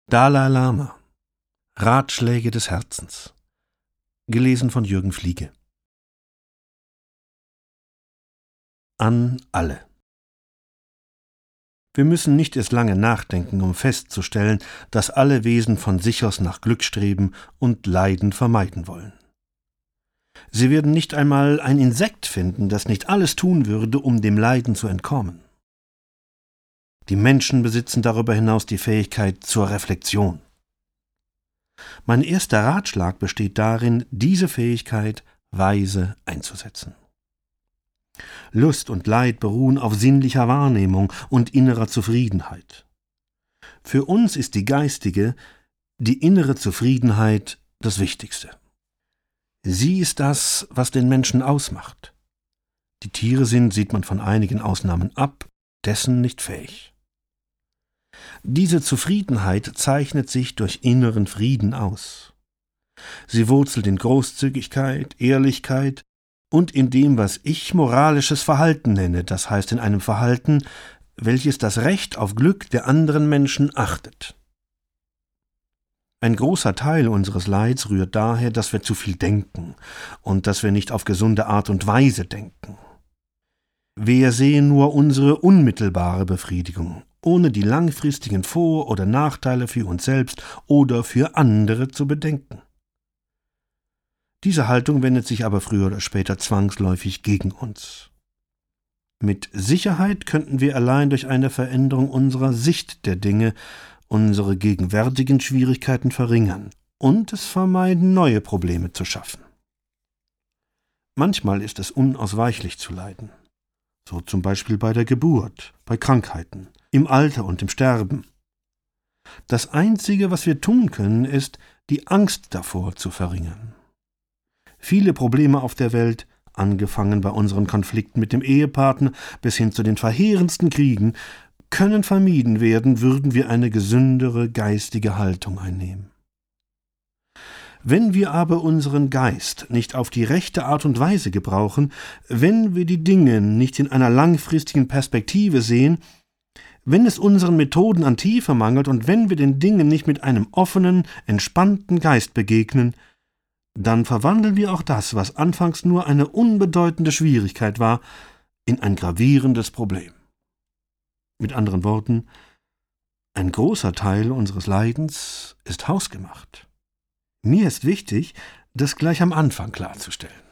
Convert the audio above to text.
Dalai Lama. Ratschläge des Herzens. Gelesen von Jürgen Fliege. An alle. Wir müssen nicht erst lange nachdenken, um festzustellen, dass alle Wesen von sich aus nach Glück streben und Leiden vermeiden wollen. Sie werden nicht einmal ein Insekt finden, das nicht alles tun würde, um dem Leiden zu entkommen. Die Menschen besitzen darüber hinaus die Fähigkeit zur Reflexion. Mein erster Ratschlag besteht darin, diese Fähigkeit weise einzusetzen. Lust und Leid beruhen auf sinnlicher Wahrnehmung und innerer Zufriedenheit. Für uns ist die geistige, die innere Zufriedenheit das Wichtigste. Sie ist das, was den Menschen ausmacht. Die Tiere sind, sieht man von einigen Ausnahmen ab, dessen nicht fähig. Diese Zufriedenheit zeichnet sich durch inneren Frieden aus. Sie wurzelt in Großzügigkeit, Ehrlichkeit und in dem, was ich moralisches Verhalten nenne, das heißt in einem Verhalten, welches das Recht auf Glück der anderen Menschen achtet. Ein großer Teil unseres Leids rührt daher, dass wir zu viel denken und dass wir nicht auf gesunde Art und Weise denken. Wir sehen nur unsere unmittelbare Befriedigung, ohne die langfristigen Vor- oder Nachteile für uns selbst oder für andere zu bedenken. Diese Haltung wendet sich aber früher oder später zwangsläufig gegen uns. Mit Sicherheit könnten wir allein durch eine Veränderung unserer Sicht der Dinge unsere gegenwärtigen Schwierigkeiten verringern und es vermeiden, neue Probleme zu schaffen. Manchmal ist es unausweichlich zu leiden, so zum Beispiel bei der Geburt, bei Krankheiten, im Alter und im Sterben. Das Einzige, was wir tun können, ist, die Angst davor zu verringern. Viele Probleme auf der Welt, angefangen bei unseren Konflikten mit dem Ehepartner bis hin zu den verheerendsten Kriegen, können vermieden werden, würden wir eine gesündere geistige Haltung einnehmen. Wenn wir aber unseren Geist nicht auf die rechte Art und Weise gebrauchen, wenn wir die Dinge nicht in einer langfristigen Perspektive sehen, wenn es unseren Methoden an Tiefe mangelt und wenn wir den Dingen nicht mit einem offenen, entspannten Geist begegnen, dann verwandeln wir auch das, was anfangs nur eine unbedeutende Schwierigkeit war, in ein gravierendes Problem. Mit anderen Worten, ein großer Teil unseres Leidens ist hausgemacht. Mir ist wichtig, das gleich am Anfang klarzustellen.